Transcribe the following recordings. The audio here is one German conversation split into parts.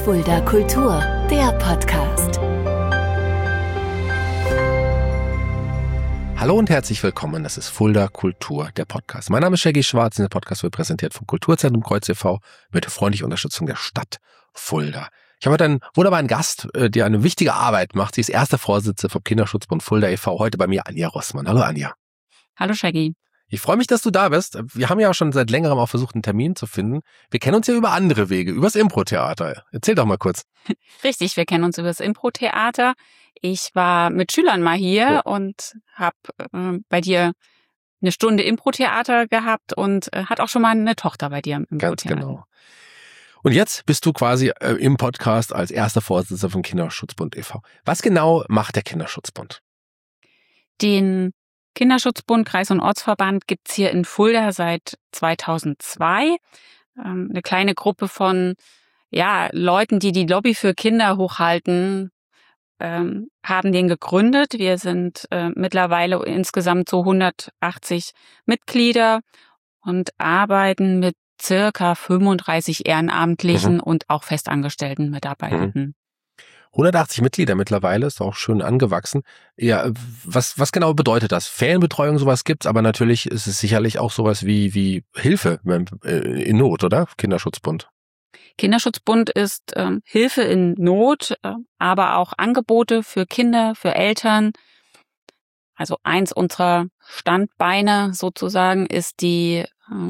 Fulda Kultur, der Podcast. Hallo und herzlich willkommen, das ist Fulda Kultur, der Podcast. Mein Name ist Shaggy Schwarz und der Podcast wird präsentiert vom Kulturzentrum Kreuz e.V. mit der freundlichen Unterstützung der Stadt Fulda. Ich habe heute einen wunderbaren Gast, die eine wichtige Arbeit macht. Sie ist erste Vorsitzende vom Kinderschutzbund Fulda e.V. Heute bei mir Anja Rossmann. Hallo Anja. Hallo Shaggy. Ich freue mich, dass du da bist. Wir haben ja auch schon seit längerem auch versucht, einen Termin zu finden. Wir kennen uns ja über andere Wege, übers Impro-Theater. Erzähl doch mal kurz. Richtig, wir kennen uns über das Impro-Theater. Ich war mit Schülern mal hier und habe bei dir eine Stunde Impro-Theater gehabt und hat auch schon mal eine Tochter bei dir im Impro-Theater. Ganz genau. Und jetzt bist du quasi im Podcast als erster Vorsitzender vom Kinderschutzbund e.V. Was genau macht der Kinderschutzbund? Den Kinderschutzbund, Kreis- und Ortsverband gibt's hier in Fulda seit 2002. Eine kleine Gruppe von Leuten, die Lobby für Kinder hochhalten, haben den gegründet. Wir sind mittlerweile insgesamt so 180 Mitglieder und arbeiten mit circa 35 Ehrenamtlichen und auch festangestellten Mitarbeitenden. 180 Mitglieder mittlerweile, ist auch schön angewachsen. Ja, was genau bedeutet das? Ferienbetreuung, sowas gibt's, aber natürlich ist es sicherlich auch sowas wie Hilfe in Not, oder? Kinderschutzbund. Kinderschutzbund ist Hilfe in Not, aber auch Angebote für Kinder, für Eltern. Also eins unserer Standbeine sozusagen ist die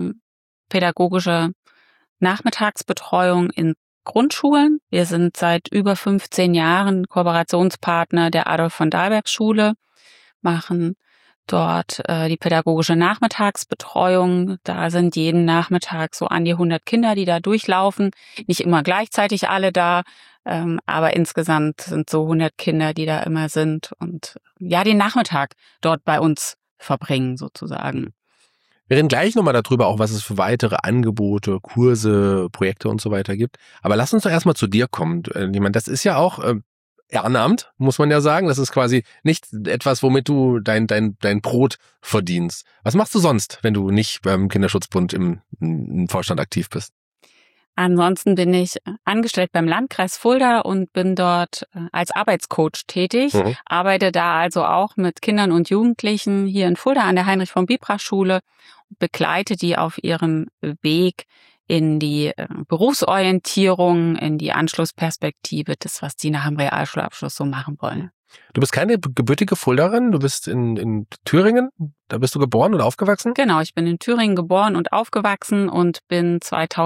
pädagogische Nachmittagsbetreuung in Grundschulen. Wir sind seit über 15 Jahren Kooperationspartner der Adolf von Dalberg Schule, machen dort die pädagogische Nachmittagsbetreuung. Da sind jeden Nachmittag so an die 100 Kinder, die da durchlaufen. Nicht immer gleichzeitig alle da, aber insgesamt sind so 100 Kinder, die da immer sind und den Nachmittag dort bei uns verbringen sozusagen. Wir reden gleich nochmal darüber, auch was es für weitere Angebote, Kurse, Projekte und so weiter gibt. Aber lass uns doch erstmal zu dir kommen. Ich meine, das ist ja auch Ehrenamt, muss man ja sagen. Das ist quasi nicht etwas, womit du dein Brot verdienst. Was machst du sonst, wenn du nicht beim Kinderschutzbund im Vorstand aktiv bist? Ansonsten bin ich angestellt beim Landkreis Fulda und bin dort als Arbeitscoach tätig. Arbeite da also auch mit Kindern und Jugendlichen hier in Fulda an der Heinrich-von-Bibra-Schule und begleite die auf ihrem Weg in die Berufsorientierung, in die Anschlussperspektive, das, was die nach dem Realschulabschluss so machen wollen. Du bist keine gebürtige Fuldaerin, du bist in Thüringen, da bist du geboren oder aufgewachsen? Genau, ich bin in Thüringen geboren und aufgewachsen und bin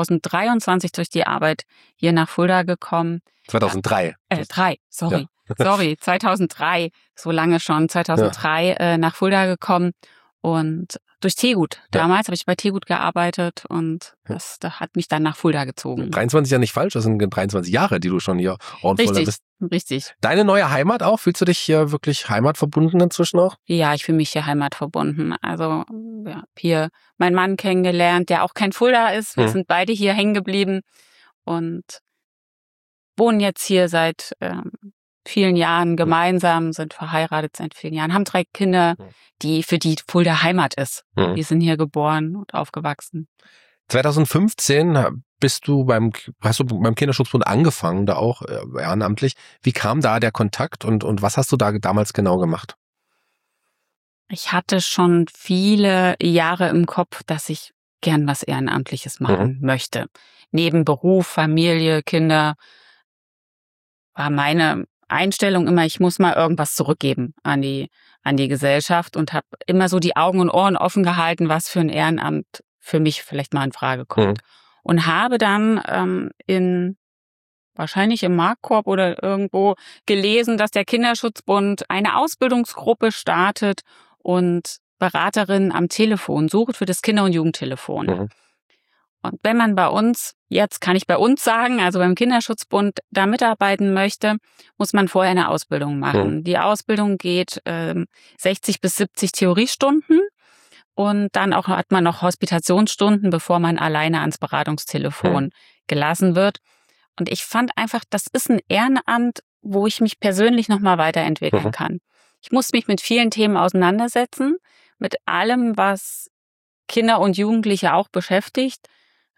2023 durch die Arbeit hier nach Fulda gekommen. 2003? 2003, so lange schon, 2003 nach Fulda gekommen und durch Tegut. Damals habe ich bei Tegut gearbeitet und das hat mich dann nach Fulda gezogen. 23 ist ja nicht falsch, das sind 23 Jahre, die du schon hier Fulda bist. Richtig. Deine neue Heimat auch? Fühlst du dich hier wirklich heimatverbunden inzwischen auch? Ja, ich fühle mich hier heimatverbunden. Also hier meinen Mann kennengelernt, der auch kein Fulda ist. Wir sind beide hier hängen geblieben und wohnen jetzt hier seit vielen Jahren gemeinsam, sind verheiratet seit vielen Jahren, haben 3 Kinder, für die Fulda Heimat ist. Die sind hier geboren und aufgewachsen. 2015 hast du beim Kinderschutzbund angefangen, da auch ehrenamtlich. Wie kam da der Kontakt und was hast du da damals genau gemacht? Ich hatte schon viele Jahre im Kopf, dass ich gern was Ehrenamtliches machen möchte. Neben Beruf, Familie, Kinder war meine Einstellung immer, ich muss mal irgendwas zurückgeben an die Gesellschaft und habe immer so die Augen und Ohren offen gehalten, was für ein Ehrenamt für mich vielleicht mal in Frage kommt. Und habe dann wahrscheinlich im Marktkorb oder irgendwo gelesen, dass der Kinderschutzbund eine Ausbildungsgruppe startet und Beraterinnen am Telefon sucht für das Kinder- und Jugendtelefon. Und wenn man bei uns, jetzt kann ich bei uns sagen, also beim Kinderschutzbund da mitarbeiten möchte, muss man vorher eine Ausbildung machen. Die Ausbildung geht 60 bis 70 Theoriestunden und dann auch hat man noch Hospitationsstunden, bevor man alleine ans Beratungstelefon gelassen wird. Und ich fand einfach, das ist ein Ehrenamt, wo ich mich persönlich nochmal weiterentwickeln kann. Ich muss mich mit vielen Themen auseinandersetzen, mit allem, was Kinder und Jugendliche auch beschäftigt.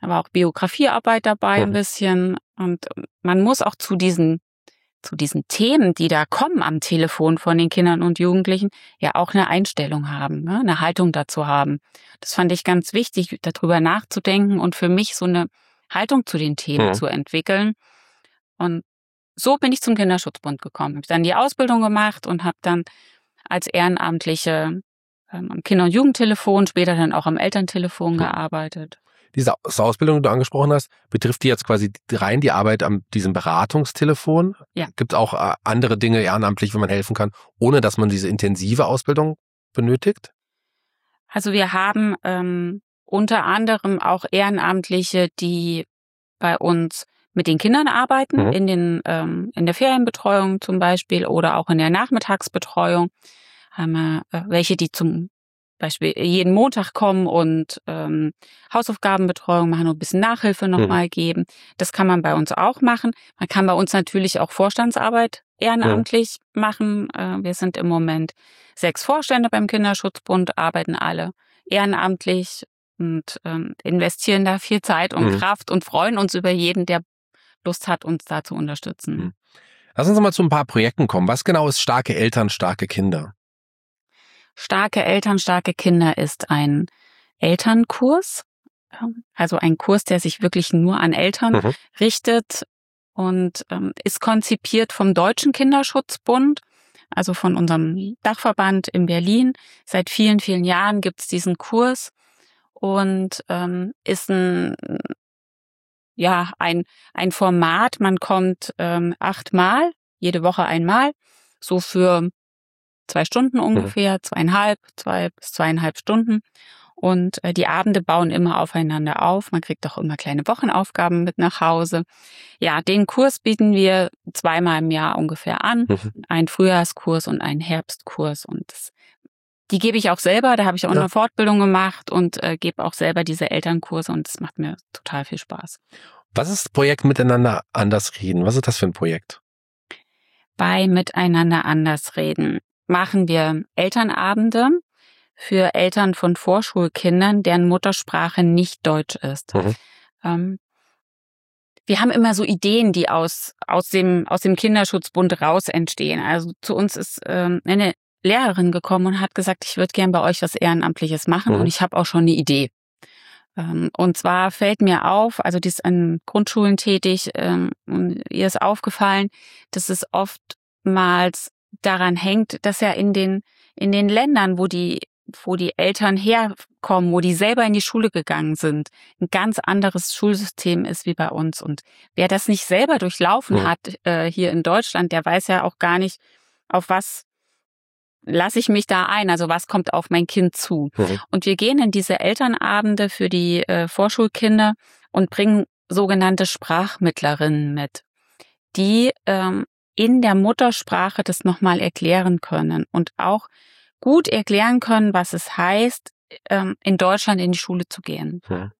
aber auch Biografiearbeit dabei ein bisschen. Und man muss auch zu diesen Themen, die da kommen am Telefon von den Kindern und Jugendlichen, ja auch eine Einstellung haben, ne? Eine Haltung dazu haben. Das fand ich ganz wichtig, darüber nachzudenken und für mich so eine Haltung zu den Themen zu entwickeln. Und so bin ich zum Kinderschutzbund gekommen. Habe dann die Ausbildung gemacht und habe dann als Ehrenamtliche am Kinder- und Jugendtelefon, später dann auch am Elterntelefon gearbeitet. Diese Ausbildung, die du angesprochen hast, betrifft die jetzt quasi rein die Arbeit an diesem Beratungstelefon? Ja. Gibt es auch andere Dinge ehrenamtlich, wo man helfen kann, ohne dass man diese intensive Ausbildung benötigt? Also wir haben unter anderem auch Ehrenamtliche, die bei uns mit den Kindern arbeiten, in der Ferienbetreuung zum Beispiel oder auch in der Nachmittagsbetreuung. Haben wir welche, die zum Beispiel jeden Montag kommen und Hausaufgabenbetreuung machen und ein bisschen Nachhilfe nochmal geben. Das kann man bei uns auch machen. Man kann bei uns natürlich auch Vorstandsarbeit ehrenamtlich machen. Wir sind im Moment 6 Vorstände beim Kinderschutzbund, arbeiten alle ehrenamtlich und investieren da viel Zeit und Kraft und freuen uns über jeden, der Lust hat, uns da zu unterstützen. Lass uns mal zu ein paar Projekten kommen. Was genau ist Starke Eltern, starke Kinder? Starke Eltern, starke Kinder ist ein Elternkurs, also ein Kurs, der sich wirklich nur an Eltern richtet und ist konzipiert vom Deutschen Kinderschutzbund, also von unserem Dachverband in Berlin. Seit vielen, vielen Jahren gibt es diesen Kurs und ist ein Format. Man kommt 8-mal, jede Woche einmal, so für 2 Stunden ungefähr, 2 bis 2,5 Stunden. Und die Abende bauen immer aufeinander auf. Man kriegt auch immer kleine Wochenaufgaben mit nach Hause. Ja, den Kurs bieten wir 2-mal im Jahr ungefähr an. Einen Frühjahrskurs und einen Herbstkurs. Und die gebe ich auch selber. Da habe ich auch eine Fortbildung gemacht und gebe auch selber diese Elternkurse. Und das macht mir total viel Spaß. Was ist das Projekt Miteinander anders reden? Was ist das für ein Projekt? Bei Miteinander anders reden machen wir Elternabende für Eltern von Vorschulkindern, deren Muttersprache nicht Deutsch ist. Wir haben immer so Ideen, die aus dem Kinderschutzbund raus entstehen. Also zu uns ist eine Lehrerin gekommen und hat gesagt, ich würde gern bei euch was Ehrenamtliches machen und ich habe auch schon eine Idee. Und zwar fällt mir auf, also die ist an Grundschulen tätig, und ihr ist aufgefallen, dass es oftmals daran hängt, dass ja in den Ländern, wo die Eltern herkommen, wo die selber in die Schule gegangen sind, ein ganz anderes Schulsystem ist wie bei uns. Und wer das nicht selber durchlaufen hat hier in Deutschland, der weiß ja auch gar nicht, auf was lasse ich mich da ein, also was kommt auf mein Kind zu. Und wir gehen in diese Elternabende für die Vorschulkinder und bringen sogenannte Sprachmittlerinnen mit, die in der Muttersprache das nochmal erklären können und auch gut erklären können, was es heißt, in Deutschland in die Schule zu gehen.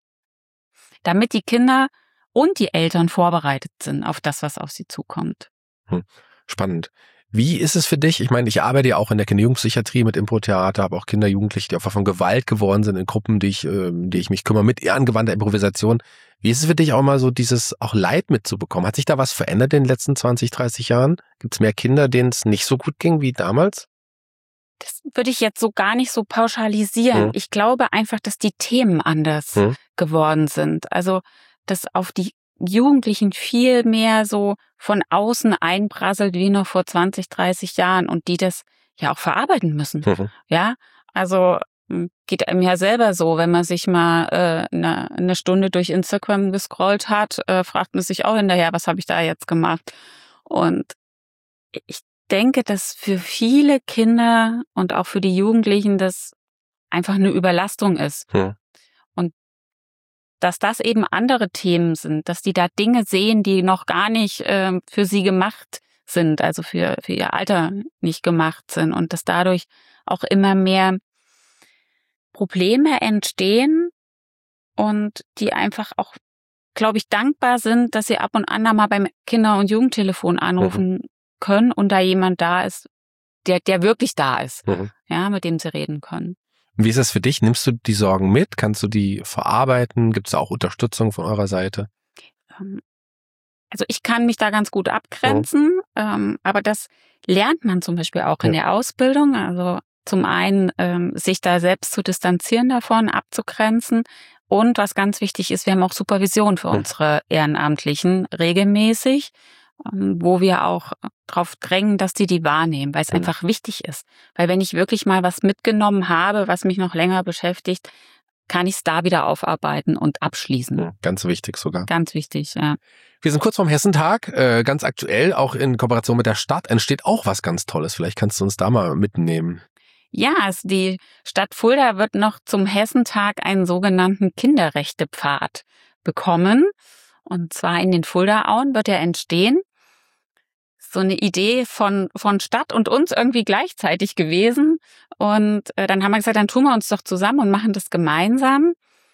Damit die Kinder und die Eltern vorbereitet sind auf das, was auf sie zukommt. Spannend. Wie ist es für dich? Ich meine, ich arbeite ja auch in der Kinderjugendpsychiatrie mit Impro-Theater, habe auch Kinder, Jugendliche, die Opfer von Gewalt geworden sind in Gruppen, die ich mich kümmere, mit angewandter Improvisation. Wie ist es für dich auch mal so, dieses auch Leid mitzubekommen? Hat sich da was verändert in den letzten 20, 30 Jahren? Gibt es mehr Kinder, denen es nicht so gut ging wie damals? Das würde ich jetzt so gar nicht so pauschalisieren. Ich glaube einfach, dass die Themen anders geworden sind. Also, dass auf die Jugendlichen viel mehr so von außen einprasselt wie noch vor 20, 30 Jahren und die das ja auch verarbeiten müssen. Ja, also geht einem ja selber so, wenn man sich mal eine Stunde durch Instagram gescrollt hat, fragt man sich auch hinterher, was habe ich da jetzt gemacht? Und ich denke, dass für viele Kinder und auch für die Jugendlichen das einfach eine Überlastung ist. Und dass das eben andere Themen sind, dass die da Dinge sehen, die noch gar nicht für sie gemacht sind, also für ihr Alter nicht gemacht sind und dass dadurch auch immer mehr Probleme entstehen und die einfach auch, glaube ich, dankbar sind, dass sie ab und an mal beim Kinder- und Jugendtelefon anrufen können und da jemand da ist, der wirklich da ist, ja, mit dem sie reden können. Wie ist das für dich? Nimmst du die Sorgen mit? Kannst du die verarbeiten? Gibt es da auch Unterstützung von eurer Seite? Also ich kann mich da ganz gut abgrenzen, aber das lernt man zum Beispiel auch in der Ausbildung. Also zum einen sich da selbst zu distanzieren davon, abzugrenzen. Und was ganz wichtig ist, wir haben auch Supervision für unsere Ehrenamtlichen regelmäßig, wo wir auch drauf drängen, dass die wahrnehmen, weil es einfach wichtig ist. Weil wenn ich wirklich mal was mitgenommen habe, was mich noch länger beschäftigt, kann ich es da wieder aufarbeiten und abschließen. Ja, ganz wichtig sogar. Ganz wichtig, ja. Wir sind kurz vorm Hessentag, ganz aktuell, auch in Kooperation mit der Stadt, entsteht auch was ganz Tolles. Vielleicht kannst du uns da mal mitnehmen. Ja, also die Stadt Fulda wird noch zum Hessentag einen sogenannten Kinderrechtepfad bekommen. Und zwar in den Fuldaauen wird er entstehen. So eine Idee von Stadt und uns irgendwie gleichzeitig gewesen. Und dann haben wir gesagt, dann tun wir uns doch zusammen und machen das gemeinsam.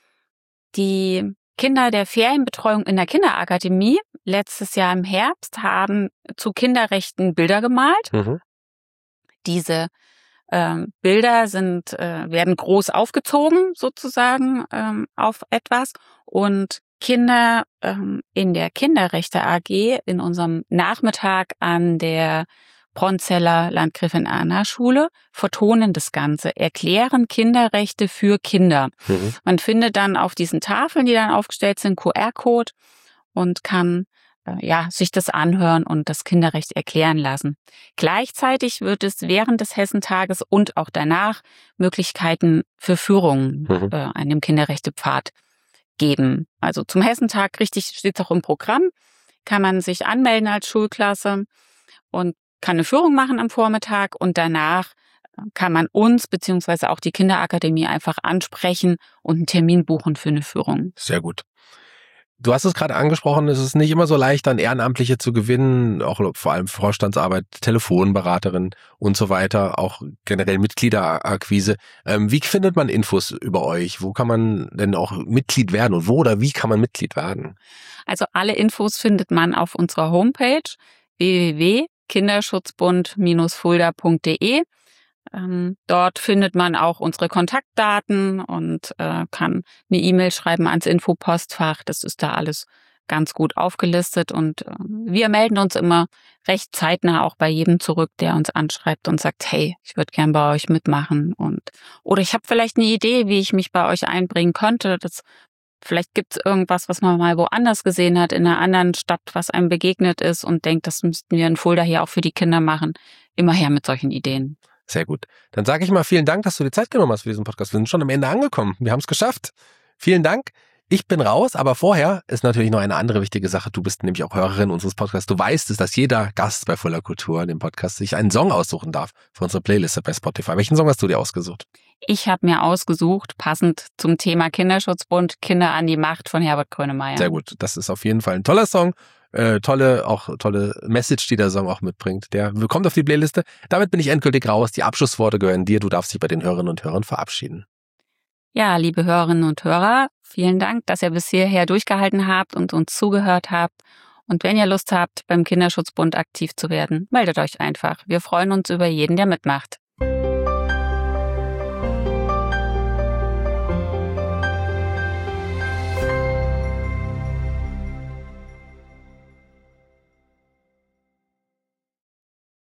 Die Kinder der Ferienbetreuung in der Kinderakademie letztes Jahr im Herbst haben zu Kinderrechten Bilder gemalt. Diese Bilder werden groß aufgezogen sozusagen auf etwas und Kinder in der Kinderrechte AG in unserem Nachmittag an der Bronzeller Landgräfin Anna Schule vertonen das Ganze, erklären Kinderrechte für Kinder. Man findet dann auf diesen Tafeln, die dann aufgestellt sind, QR-Code und kann sich das anhören und das Kinderrecht erklären lassen. Gleichzeitig wird es während des Hessentages und auch danach Möglichkeiten für Führungen an dem Kinderrechtepfad geben. Also zum Hessentag steht es auch im Programm, kann man sich anmelden als Schulklasse und kann eine Führung machen am Vormittag und danach kann man uns beziehungsweise auch die Kinderakademie einfach ansprechen und einen Termin buchen für eine Führung. Sehr gut. Du hast es gerade angesprochen, es ist nicht immer so leicht, dann Ehrenamtliche zu gewinnen, auch vor allem Vorstandsarbeit, Telefonberaterin und so weiter, auch generell Mitgliederakquise. Wie findet man Infos über euch? Wo kann man denn auch Mitglied werden und wo oder wie kann man Mitglied werden? Also alle Infos findet man auf unserer Homepage www.kinderschutzbund-fulda.de. Dort findet man auch unsere Kontaktdaten und kann eine E-Mail schreiben ans Infopostfach. Das ist da alles ganz gut aufgelistet und wir melden uns immer recht zeitnah auch bei jedem zurück, der uns anschreibt und sagt, hey, ich würde gern bei euch mitmachen oder ich habe vielleicht eine Idee, wie ich mich bei euch einbringen könnte. Vielleicht gibt es irgendwas, was man mal woanders gesehen hat, in einer anderen Stadt, was einem begegnet ist und denkt, das müssten wir in Fulda hier auch für die Kinder machen. Immer her mit solchen Ideen. Sehr gut. Dann sage ich mal vielen Dank, dass du dir Zeit genommen hast für diesen Podcast. Wir sind schon am Ende angekommen. Wir haben es geschafft. Vielen Dank. Ich bin raus, aber vorher ist natürlich noch eine andere wichtige Sache. Du bist nämlich auch Hörerin unseres Podcasts. Du weißt es, dass jeder Gast bei Fulda Kultur, dem Podcast, sich einen Song aussuchen darf für unsere Playliste bei Spotify. Welchen Song hast du dir ausgesucht? Ich habe mir ausgesucht, passend zum Thema Kinderschutzbund, Kinder an die Macht von Herbert Grönemeyer. Sehr gut. Das ist auf jeden Fall ein toller Song. Tolle Message, die der Song auch mitbringt. Der kommt auf die Playliste. Damit bin ich endgültig raus. Die Abschlussworte gehören dir. Du darfst dich bei den Hörerinnen und Hörern verabschieden. Ja, liebe Hörerinnen und Hörer, vielen Dank, dass ihr bis hierher durchgehalten habt und uns zugehört habt. Und wenn ihr Lust habt, beim Kinderschutzbund aktiv zu werden, meldet euch einfach. Wir freuen uns über jeden, der mitmacht.